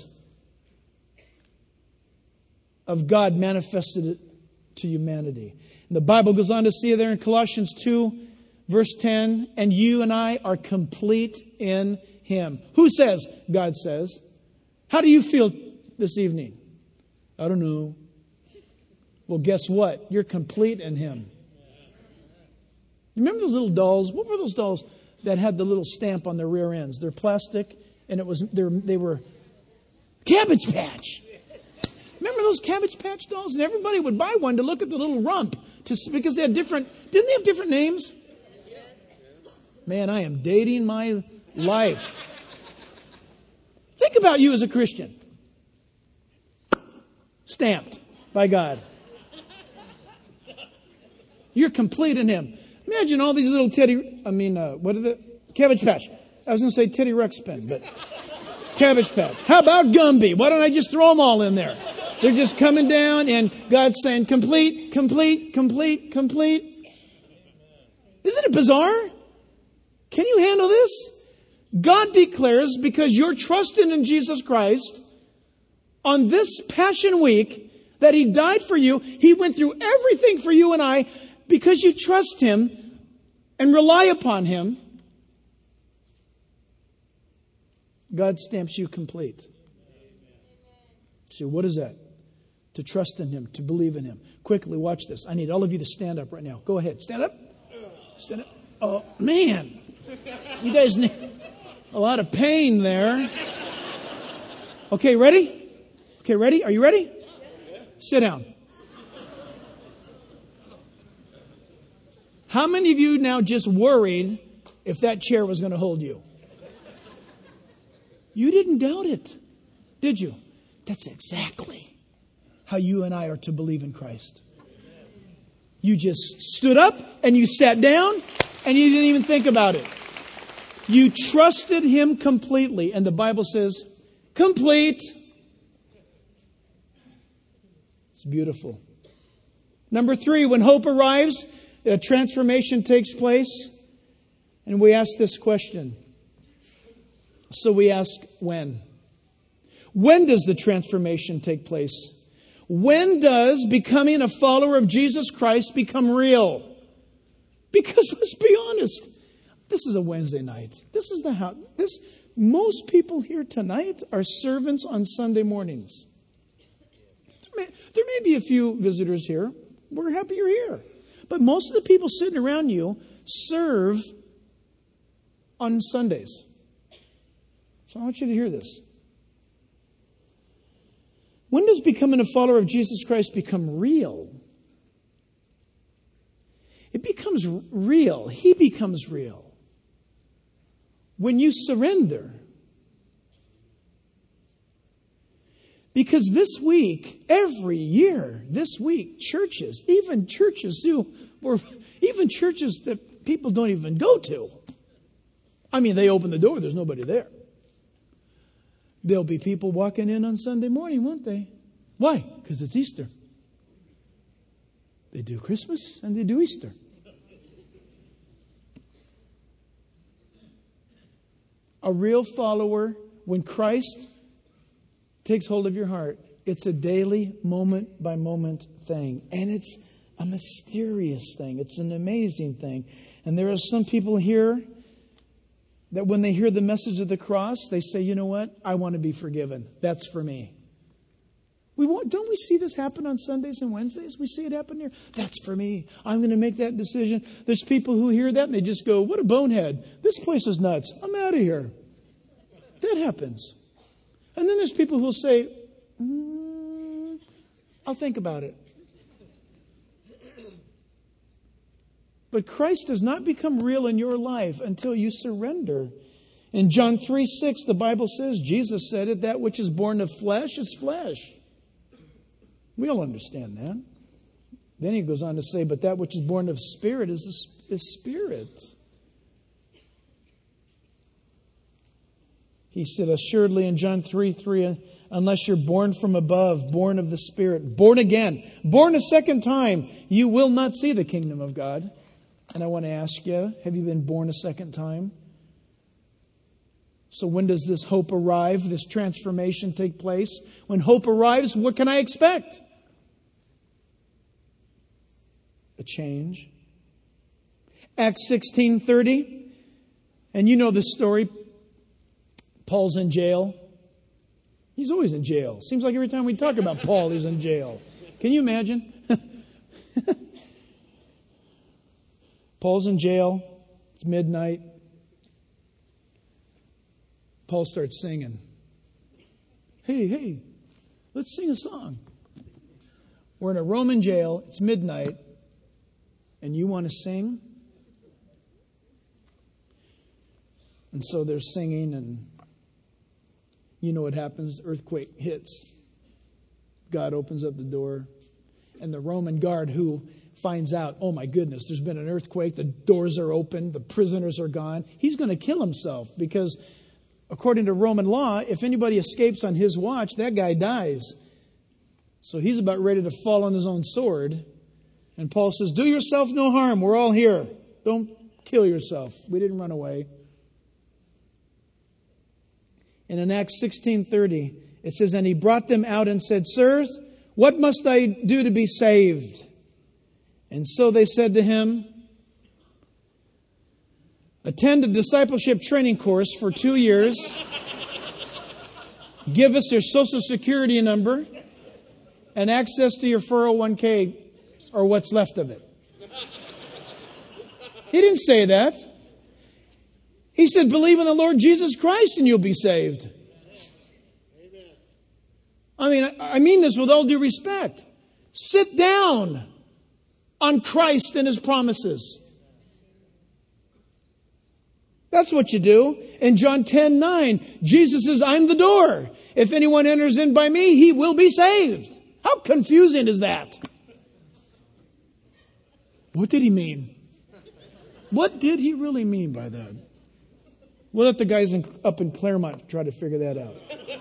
of God manifested to humanity. And the Bible goes on to say there in Colossians two, verse ten, "And you and I are complete in Him." Who says? God says. How do you feel this evening? I don't know. Well, guess what? You're complete in Him. Remember those little dolls? What were those dolls that had the little stamp on their rear ends? They're plastic, and it was they were Cabbage Patch. Remember those Cabbage Patch dolls? And everybody would buy one to look at the little rump, to, because they had different. Didn't they have different names? Man, I am dating my life. Think about you as a Christian. Stamped by God. You're complete in Him. Imagine all these little Teddy, I mean, uh, what is it? Cabbage Patch. I was going to say Teddy Ruxpin, but Cabbage Patch. How about Gumby? Why don't I just throw them all in there? They're just coming down and God's saying, complete, complete, complete, complete. Isn't it bizarre? Can you handle this? God declares, because you're trusting in Jesus Christ, on this Passion Week, that He died for you. He went through everything for you and I because you trust Him and rely upon Him. God stamps you complete. So what is that? To trust in Him, to believe in Him. Quickly, watch this. I need all of you to stand up right now. Go ahead. Stand up. Stand up. Oh, man. You guys need a lot of pain there. Okay, ready? Okay, ready? Are you ready? Sit down. How many of you now just worried if that chair was going to hold you? You didn't doubt it, did you? That's exactly how you and I are to believe in Christ. You just stood up and you sat down and you didn't even think about it. You trusted Him completely. And the Bible says, complete. It's beautiful. Number three, when hope arrives, a transformation takes place. And we ask this question. So we ask, when? When does the transformation take place? When does becoming a follower of Jesus Christ become real? Because let's be honest, this is a Wednesday night. This is the how. This most people here tonight are servants on Sunday mornings. There may, there may be a few visitors here. We're happy you're here. But most of the people sitting around you serve on Sundays. So I want you to hear this. When does becoming a follower of Jesus Christ become real? It becomes real. He becomes real. When you surrender. Because this week, every year, this week, churches, even churches do, or even churches that people don't even go to. I mean, they open the door, there's nobody there. There'll be people walking in on Sunday morning, won't they? Why? Because it's Easter. They do Christmas and they do Easter. A real follower, when Christ takes hold of your heart, it's a daily, moment by moment thing. And it's a mysterious thing. It's an amazing thing. And there are some people here that when they hear the message of the cross, they say, you know what? I want to be forgiven. That's for me. We want, don't we see this happen on Sundays and Wednesdays? We see it happen here. That's for me. I'm going to make that decision. There's people who hear that and they just go, what a bonehead. This place is nuts. I'm out of here. That happens. And then there's people who will say, mm, I'll think about it. But Christ does not become real in your life until you surrender. In John three six, the Bible says, Jesus said it, that which is born of flesh is flesh. We all understand that. Then he goes on to say, but that which is born of spirit is, is spirit. He said, assuredly in John three three, unless you're born from above, born of the Spirit, born again, born a second time, you will not see the kingdom of God. And I want to ask you, have you been born a second time? So when does this hope arrive, this transformation take place? When hope arrives, what can I expect? A change. Acts sixteen thirty. And you know the story. Paul's in jail. He's always in jail. Seems like every time we talk about Paul, he's in jail. Can you imagine? Paul's in jail. It's midnight. Paul starts singing. Hey, hey, let's sing a song. We're in a Roman jail. It's midnight. And you want to sing? And so they're singing, and you know what happens. Earthquake hits. God opens up the door. And the Roman guard, who finds out, oh my goodness, there's been an earthquake, the doors are open, the prisoners are gone, he's going to kill himself because according to Roman law, if anybody escapes on his watch, that guy dies. So he's about ready to fall on his own sword. And Paul says, do yourself no harm. We're all here. Don't kill yourself. We didn't run away. And in Acts sixteen thirty, it says, and he brought them out and said, sirs, what must I do to be saved? And so they said to him, attend a discipleship training course for two years. Give us your social security number and access to your four oh one k or what's left of it. He didn't say that. He said, believe in the Lord Jesus Christ and you'll be saved. I mean, I mean this with all due respect. Sit down on Christ and His promises. That's what you do. In John ten nine, Jesus says, I'm the door. If anyone enters in by me, he will be saved. How confusing is that? What did he mean? What did he really mean by that? We'll let the guys in, up in Claremont try to figure that out.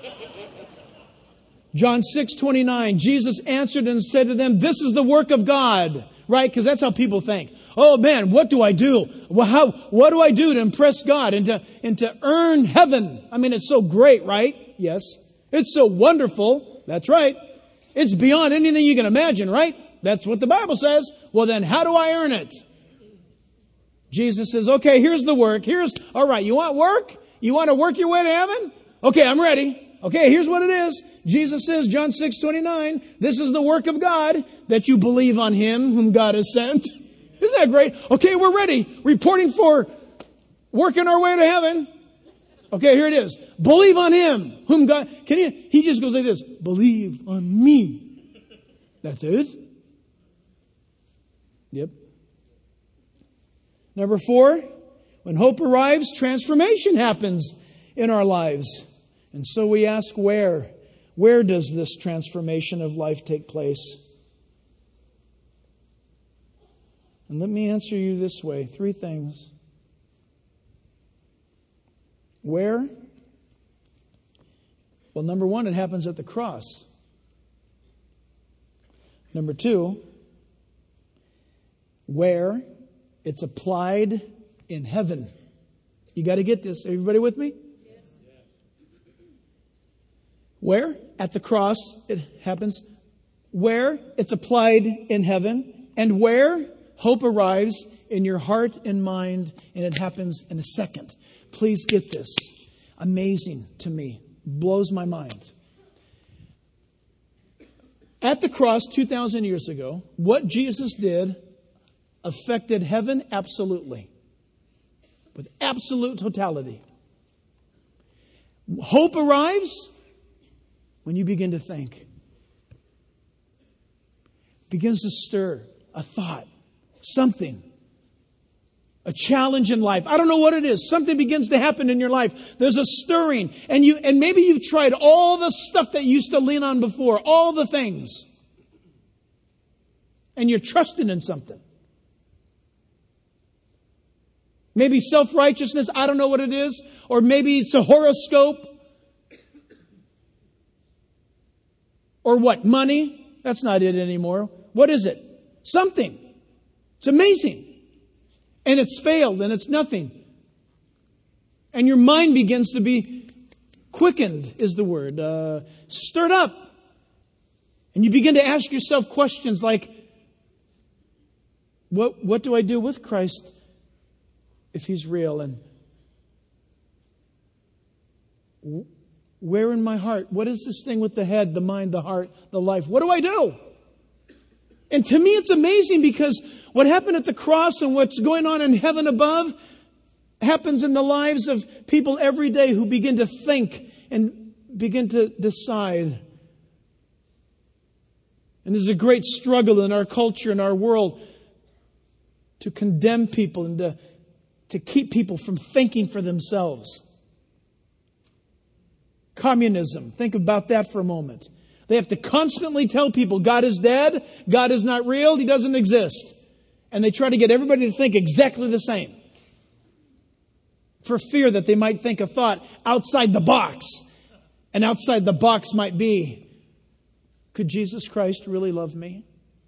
John six twenty-nine, Jesus answered and said to them, this is the work of God. Right? Because that's how people think. Oh man, what do I do? Well, how, what do I do to impress God and to, and to earn heaven? I mean, it's so great, right? Yes. It's so wonderful. That's right. It's beyond anything you can imagine, right? That's what the Bible says. Well then, how do I earn it? Jesus says, okay, here's the work. Here's, all right, you want work? You want to work your way to heaven? Okay, I'm ready. Okay, here's what it is. Jesus says, John six twenty-nine, this is the work of God, that you believe on Him whom God has sent. Isn't that great? Okay, we're ready. Reporting for working our way to heaven. Okay, here it is. Believe on Him whom God... Can you... He just goes like this. Believe on me. That's it. Yep. Number four, when hope arrives, transformation happens in our lives. And so we ask where? Where does this transformation of life take place? And let me answer you this way. Three things. Where? Well, number one, it happens at the cross. Number two, where? It's applied in heaven. You got to get this. Everybody with me? Where? At the cross, it happens. Where? It's applied in heaven. And where? Hope arrives in your heart and mind, and it happens in a second. Please get this. Amazing to me. Blows my mind. At the cross two thousand years ago, what Jesus did affected heaven absolutely. With absolute totality. Hope arrives when you begin to think. Begins to stir a thought, something, a challenge in life. I don't know what it is. Something begins to happen in your life. There's a stirring. And you, and maybe you've tried all the stuff that you used to lean on before, all the things. And you're trusting in something. Maybe self-righteousness, I don't know what it is. Or maybe it's a horoscope. Or what? Money? That's not it anymore. What is it? Something. It's amazing. And it's failed and it's nothing. And your mind begins to be quickened, is the word. Uh, stirred up. And you begin to ask yourself questions like, what, what do I do with Christ if He's real? And where in my heart? What is this thing with the head, the mind, the heart, the life? What do I do? And to me, it's amazing because what happened at the cross and what's going on in heaven above happens in the lives of people every day who begin to think and begin to decide. And there's a great struggle in our culture, in our world, to condemn people and to, to keep people from thinking for themselves. Communism. Think about that for a moment. They have to constantly tell people God is dead, God is not real, He doesn't exist. And they try to get everybody to think exactly the same, for fear that they might think a thought outside the box. And outside the box might be, could Jesus Christ really love me?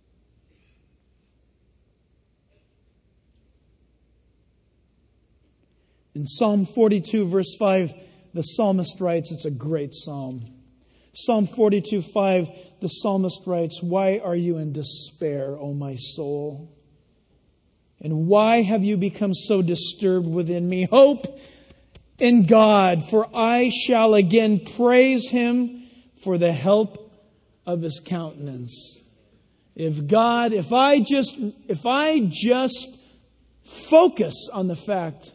In Psalm forty-two, verse five, the psalmist writes, it's a great psalm. Psalm forty-two, five, the psalmist writes, why are you in despair, O my soul? And why have you become so disturbed within me? Hope in God, for I shall again praise Him for the help of His countenance. If God, if I just, if I just focus on the fact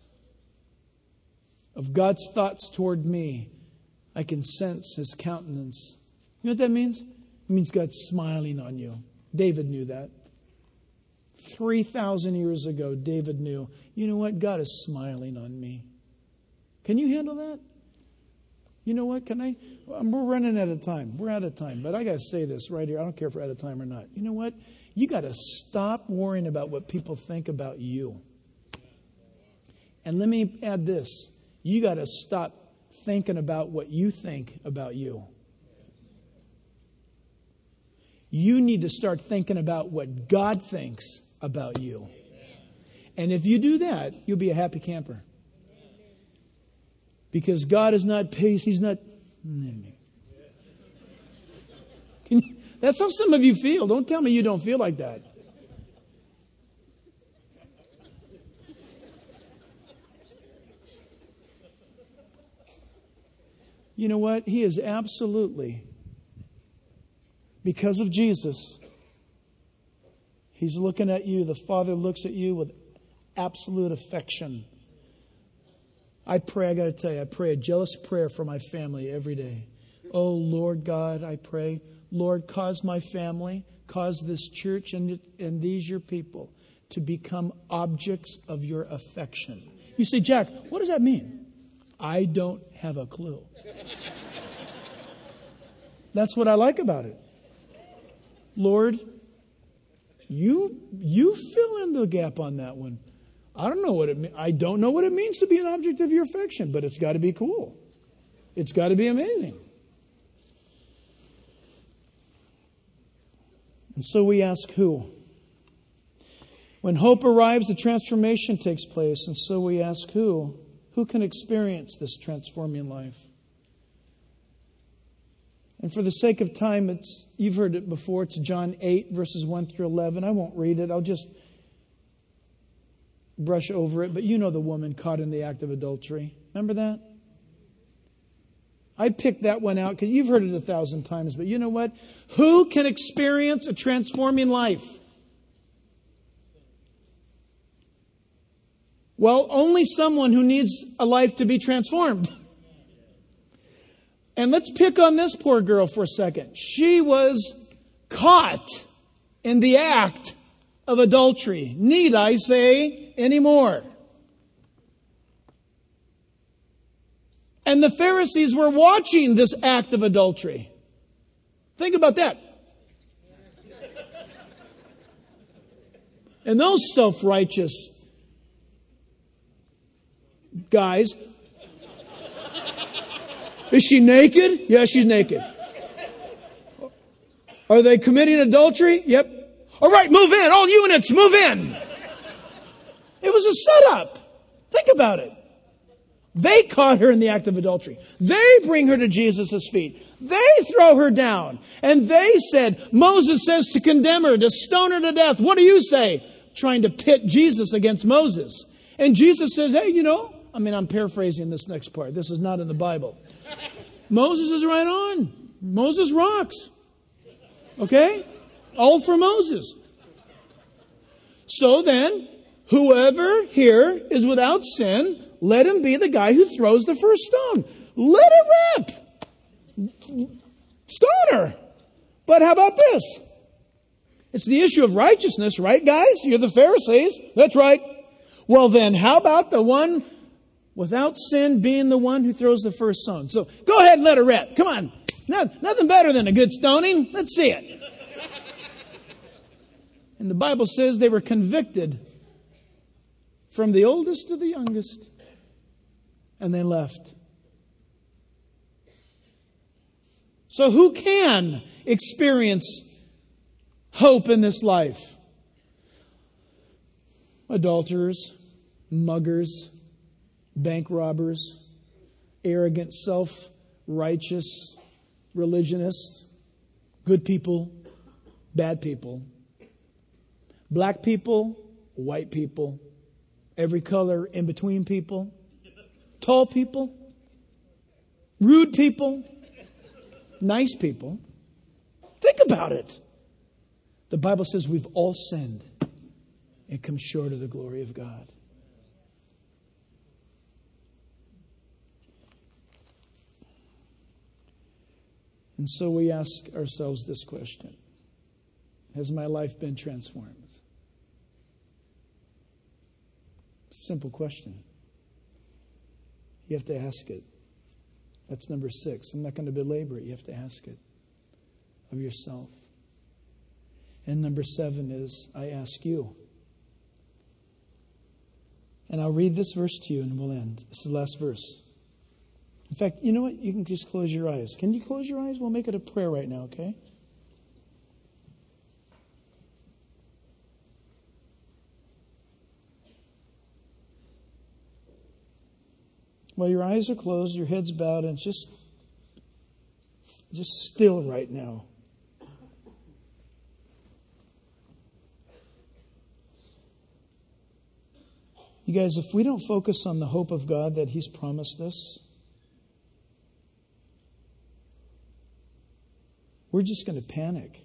of God's thoughts toward me, I can sense His countenance. You know what that means? It means God's smiling on you. David knew that. three thousand years ago, David knew, you know what? God is smiling on me. Can you handle that? You know what? Can I? We're running out of time. We're out of time. But I got to say this right here. I don't care if we're out of time or not. You know what? You got to stop worrying about what people think about you. And let me add this. You got to stop thinking about what you think about you. You need to start thinking about what God thinks about you. And if you do that, you'll be a happy camper. Because God is not patient. He's not... Can you, that's how some of you feel. Don't tell me you don't feel like that. You know what? He is absolutely, because of Jesus, He's looking at you. The Father looks at you with absolute affection. I pray, I got to tell you, I pray a jealous prayer for my family every day. Oh, Lord God, I pray, Lord, cause my family, cause this church and, and these your people to become objects of your affection. You say, Jack, what does that mean? I don't have a clue. That's what I like about it. Lord, you you fill in the gap on that one. I don't know what it means. I don't know what it means to be an object of your affection, but it's got to be cool. It's got to be amazing. And so we ask who? When hope arrives, the transformation takes place. And so we ask who? Who can experience this transforming life? And for the sake of time, it's you've heard it before. It's John eight, verses one through eleven. I won't read it. I'll just brush over it. But you know the woman caught in the act of adultery. Remember that? I picked that one out because you've heard it a thousand times. But you know what? Who can experience a transforming life? Well, only someone who needs a life to be transformed. And let's pick on this poor girl for a second. She was caught in the act of adultery. Need I say any more? And the Pharisees were watching this act of adultery. Think about that. And those self-righteous guys. Is she naked? Yeah, she's naked. Are they committing adultery? Yep. All right, move in. All units, move in. It was a setup. Think about it. They caught her in the act of adultery. They bring her to Jesus' feet. They throw her down. And they said, Moses says to condemn her, to stone her to death. What do you say? Trying to pit Jesus against Moses. And Jesus says, hey, you know, I mean, I'm paraphrasing this next part. This is not in the Bible. Moses is right on. Moses rocks. Okay? All for Moses. So then, whoever here is without sin, let him be the guy who throws the first stone. Let it rip. Stone her. But how about this? It's the issue of righteousness, right, guys? You're the Pharisees. That's right. Well then, how about the one without sin being the one who throws the first stone? So go ahead and let her rip. Come on. Not, nothing better than a good stoning. Let's see it. And the Bible says they were convicted from the oldest to the youngest. And they left. So who can experience hope in this life? Adulterers, muggers, bank robbers, arrogant, self-righteous religionists, good people, bad people, black people, white people, every color in between people, tall people, rude people, nice people. Think about it. The Bible says we've all sinned and come short of the glory of God. And so we ask ourselves this question. Has my life been transformed? Simple question. You have to ask it. That's number six. I'm not going to belabor it. You have to ask it of yourself. And number seven is, I ask you. And I'll read this verse to you and we'll end. This is the last verse. In fact, you know what? You can just close your eyes. Can you close your eyes? We'll make it a prayer right now, okay? While your eyes are closed, your head's bowed, and just, just still right now. You guys, if we don't focus on the hope of God that He's promised us, we're just going to panic.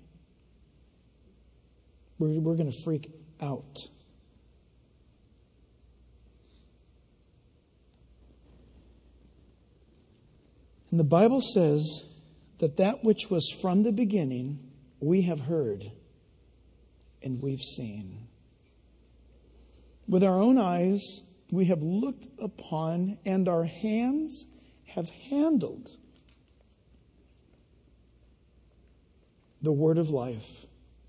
We're, we're going to freak out. And the Bible says that that which was from the beginning, we have heard and we've seen. With our own eyes, we have looked upon and our hands have handled the word of life.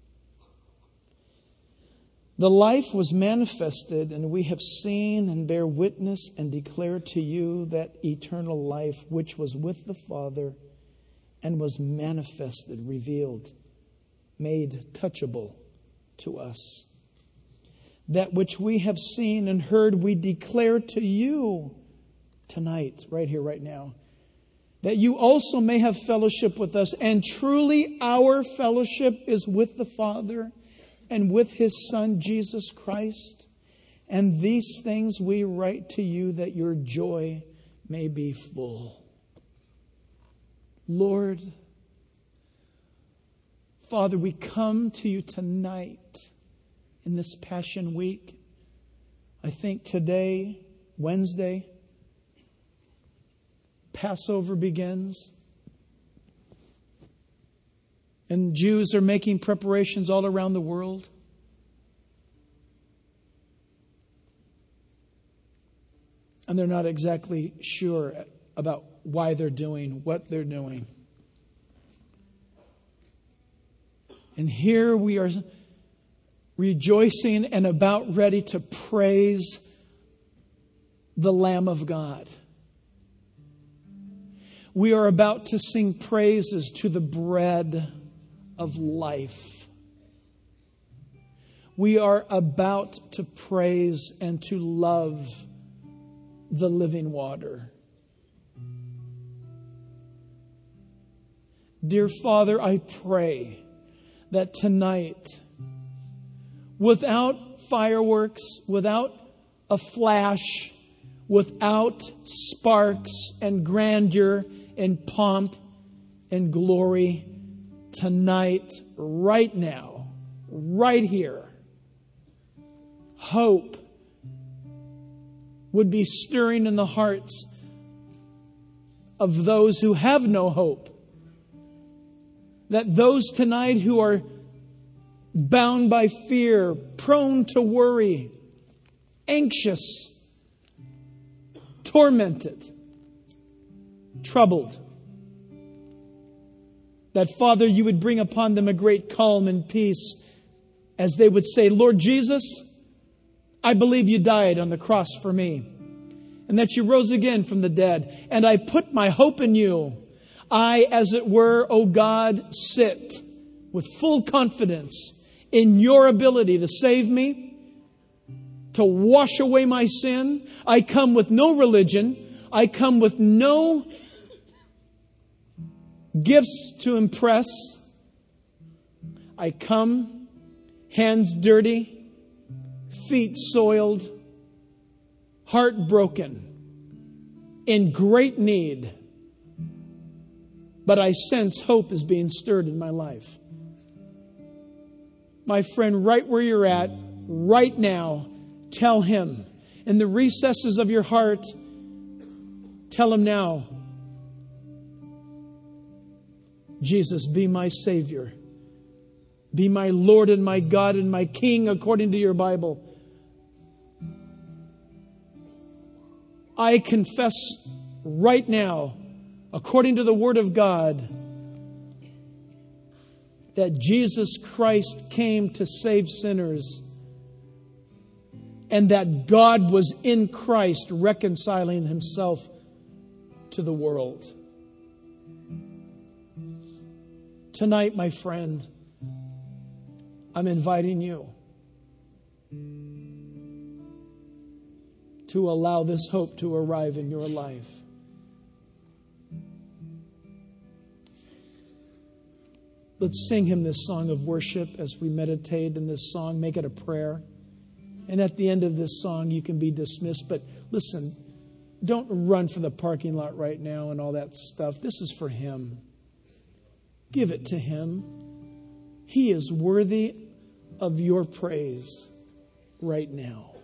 The life was manifested, and we have seen and bear witness and declare to you that eternal life which was with the Father and was manifested, revealed, made touchable to us. That which we have seen and heard, we declare to you tonight, right here, right now, that you also may have fellowship with us. And truly our fellowship is with the Father and with His Son, Jesus Christ. And these things we write to you that your joy may be full. Lord, Father, we come to you tonight in this Passion Week. I think today, Wednesday, Passover begins. And Jews are making preparations all around the world. And they're not exactly sure about why they're doing what they're doing. And here we are rejoicing and about ready to praise the Lamb of God. We are about to sing praises to the bread of life. We are about to praise and to love the living water. Dear Father, I pray that tonight, without fireworks, without a flash, without sparks and grandeur and pomp and glory, tonight, right now, right here, hope would be stirring in the hearts of those who have no hope. That those tonight who are bound by fear, prone to worry, anxious, tormented, troubled, that, Father, you would bring upon them a great calm and peace as they would say, Lord Jesus, I believe you died on the cross for me and that you rose again from the dead. And I put my hope in you. I, as it were, O God, sit with full confidence in your ability to save me, to wash away my sin. I come with no religion. I come with no gifts to impress. I come hands dirty, feet soiled, heart broken, in great need. But I sense hope is being stirred in my life. My friend, right where you're at, right now, tell Him. In the recesses of your heart, tell Him now, Jesus, be my Savior. Be my Lord and my God and my King according to your Bible. I confess right now, according to the Word of God, that Jesus Christ came to save sinners and that God was in Christ reconciling Himself to the world. Tonight, my friend, I'm inviting you to allow this hope to arrive in your life. Let's sing Him this song of worship as we meditate in this song. Make it a prayer. And at the end of this song, you can be dismissed. But listen, don't run for the parking lot right now and all that stuff. This is for Him. Give it to Him. He is worthy of your praise right now.